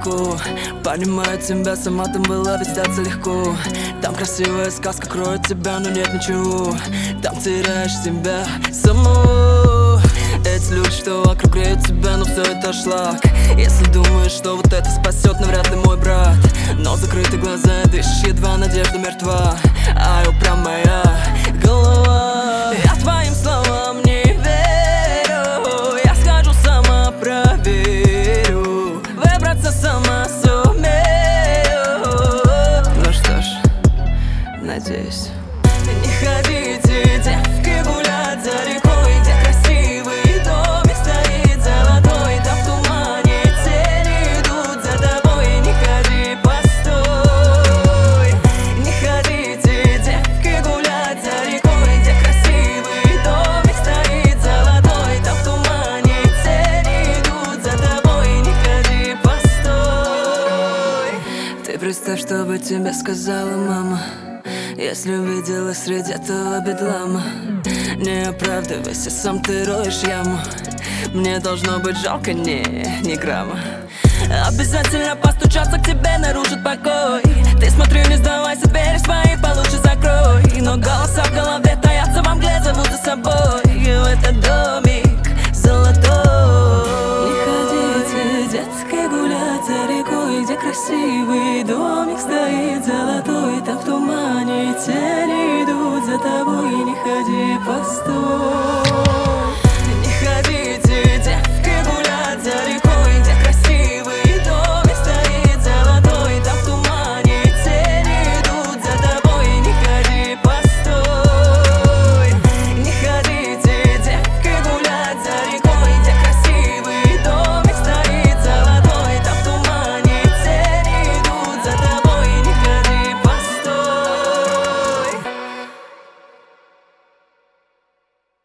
далеко. Понимаю тебя, сама там была, ведь сдаться легко. Там красивая сказка кроет тебя, но нет ничего. Там теряешь себя самого. Эти люди, что вокруг греют тебя, но все это шлак. Если думаешь, что вот это спасет, навряд ли, мой брат. Но закрыты глаза, дышишь, едва надежда мертва. А упрямая голова. Я твоим словам не верю. Я схожу, сама проверю. Выбраться сама сумею. Ну что ж, надеюсь. Не ходите, девки, гулять за рекой, где красивый домик стоит золотой. Там в тумане тени идут за тобой. Не ходи, постой. Не ходите, девки, гулять за рекой, где красивый домик стоит золотой. Там в тумане тени идут за тобой. Не ходи, постой. Ты представь, что бы тебе сказала мама, если увидела среди этого бедлама. Не оправдывайся, сам ты роешь яму. Мне должно быть жалко, ни грамма. Обязательно постучаться к тебе нарушит покой. Ты смотри, не сдавайся, двери свои получше закрой. Но голоса в голове таятся во мгле, зовут за собой в этот домик золотой. Не ходите, детки, гулять за рекой, где красивый домик стоит золотой. Там в тумане тени идут за тобой. Не ходи, постой.